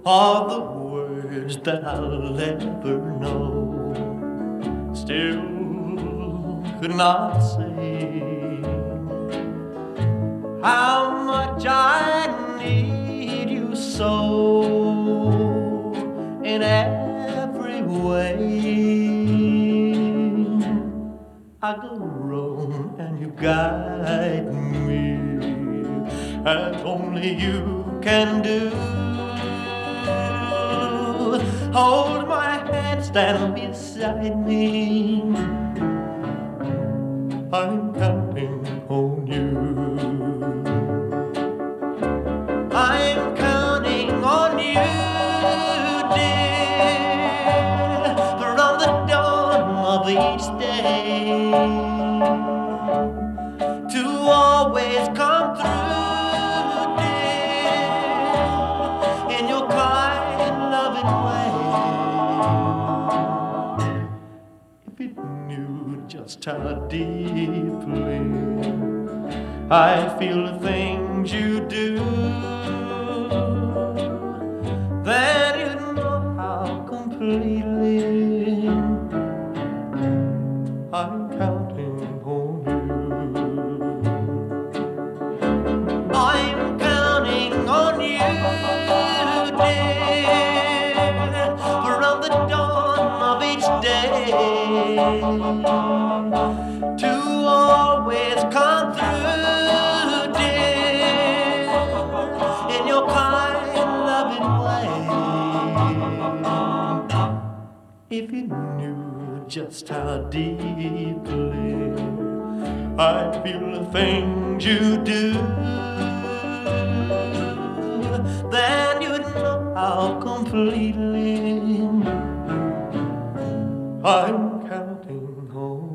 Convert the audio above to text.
are the words that I'll ever know. Still could not say how much I need you so in every way. I go wrong and you guide me as only you can do. Hold my hand, stand beside me. I'm counting on you. I'm counting on you, dear, from the dawn of each day to always come through, dear, in your kind, loving way. If you knew just how deeply I feel the things you do, then you'd know how completely I'm counting on you. I'm counting on you, dear, from the dawn of each day to always come through, dear, in your kind, loving way. If you knew just how deeply I feel the things you do, then you'd know how completely I'm counting on